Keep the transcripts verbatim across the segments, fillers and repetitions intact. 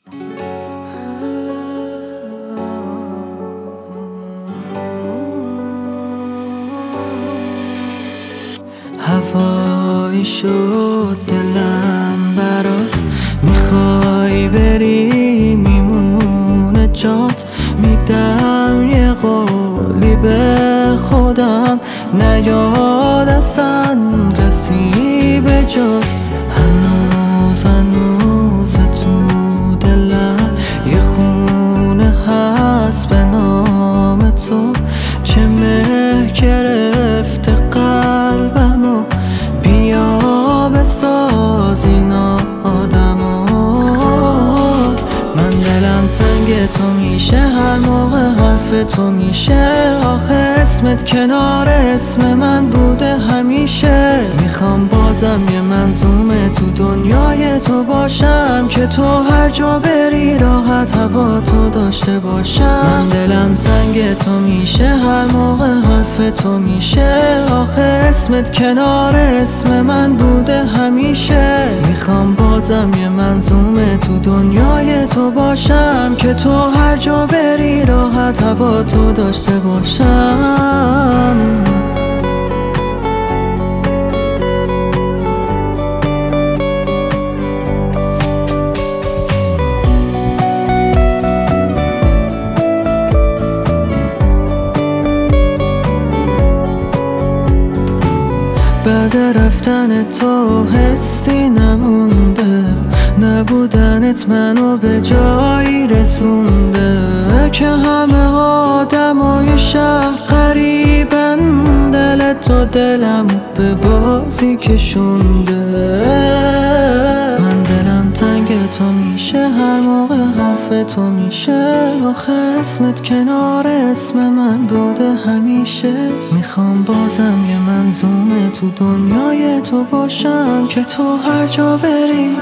هوایی شد دلم برات، میخوای بری میمونه جات. میدم یه قولی به خودم، نیاد اصلا کسی به جات. هنوز هنوز تو دلم یه خونه هست به نام تو. چه مه گرفته قلبمو، بیا بساز این آدمو. من دلم تنگ تو میشه هر موقع حرف تو میشه. آخه اسمت کنار اسم من بوده همیشه. میخوام بازم یه منظومه تو دنیای تو باشم، که تو هر جا بری راحت هوا تو داشته باشم. من دلم تنگ تو میشه هر موقع حرف تو میشه. آخه اسمت کنار اسم من بوده همیشه. میخوام بازم یه منظومه تو دنیای تو باشم، که تو هر جا بری راحت هوا تو داشته باشم. بعد رفتن تو حسی نمونده، نبودنت منو به جایی رسونده. که همه آدمای شهر غریبن، دل تو دلم به بازی کشونده. من دلم تنگ تو میشه هر موقع حرف تو میشه. آخه اسمت کنار اسم من بوده همیشه. میخوام بازم یه منظومه تو دنیای تو باشم، که تو هر جا بری.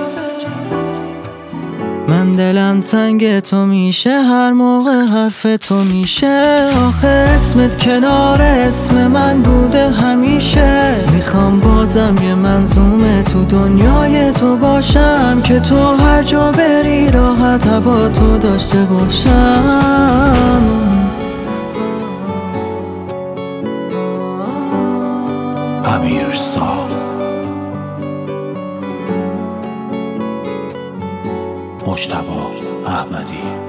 من دلم تنگ تو میشه هر موقع حرف تو میشه. آخه اسمت کنار اسم من بوده همیشه. میخوام بازم یه منظومه تو دنیای تو باشم، که تو هر جا بری راحت هوا تو داشته باشم. امیرسا مجتبی احمدی.